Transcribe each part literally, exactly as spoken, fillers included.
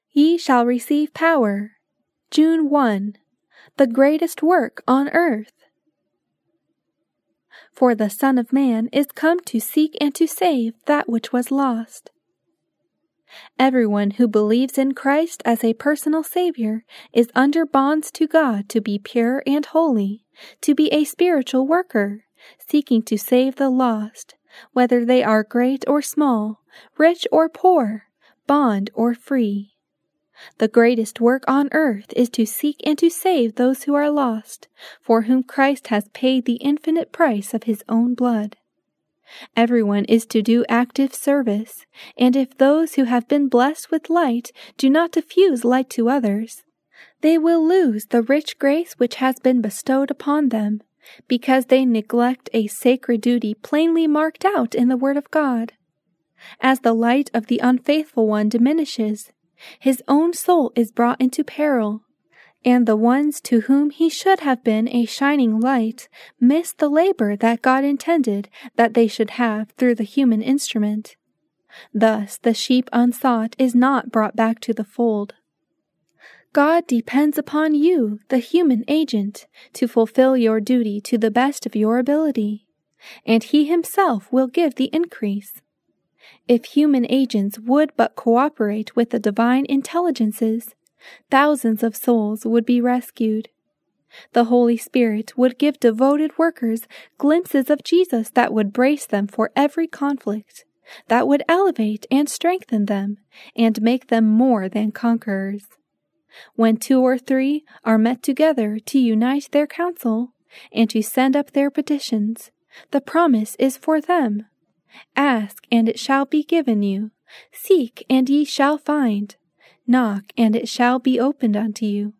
Ye shall receive power. June first. The greatest work on earth. For the Son of Man is come to seek and to save that which was lost. Everyone who believes in Christ as a personal Savior is under bonds to God to be pure and holy, to be a spiritual worker, seeking to save the lost, whether they are great or small, rich or poor, bond or free. The greatest work on earth is to seek and to save those who are lost, for whom Christ has paid the infinite price of his own blood. Everyone is to do active service, and if those who have been blessed with light do not diffuse light to others, they will lose the rich grace which has been bestowed upon them, because they neglect a sacred duty plainly marked out in the Word of God. As the light of the unfaithful one diminishes, his own soul is brought into peril, and the ones to whom he should have been a shining light miss the labor that God intended that they should have through the human instrument. Thus the sheep unsought is not brought back to the fold. God depends upon you, the human agent, to fulfill your duty to the best of your ability, and he himself will give the increase. If human agents would but cooperate with the divine intelligences, thousands of souls would be rescued. The Holy Spirit would give devoted workers glimpses of Jesus that would brace them for every conflict, that would elevate and strengthen them, and make them more than conquerors. When two or three are met together to unite their counsel, and to send up their petitions, the promise is for them. Ask, and it shall be given you. Seek, and ye shall find. Knock, and it shall be opened unto you.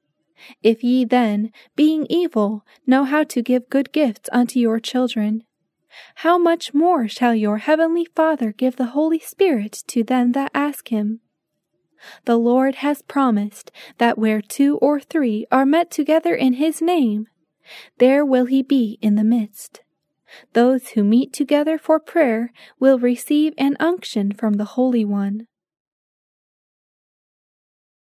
If ye then, being evil, know how to give good gifts unto your children, how much more shall your heavenly Father give the Holy Spirit to them that ask him? The Lord has promised that where two or three are met together in his name, there will he be in the midst. Those who meet together for prayer will receive an unction from the Holy One.